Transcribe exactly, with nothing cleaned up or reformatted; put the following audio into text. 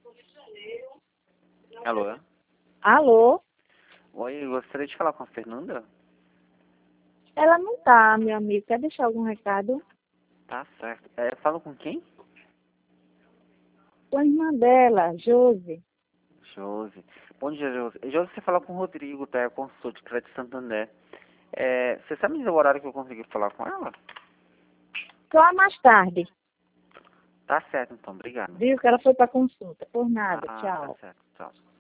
Alô? Alô? Oi, gostaria de falar com a Fernanda? Ela não tá, meu amigo. Quer deixar algum recado? Tá certo. É, falo com quem? Com a irmã dela, Josi. Josi. Bom dia, Josi. Josi, você fala com o Rodrigo, tá? É consultor de Crédito Santander. É, você sabe me dizer o horário que eu consegui falar com ela? Só mais tarde. Tá certo, então. Obrigado. Viu que ela foi para consulta. Por nada. Ah, tá Tchau. certo. Tchau.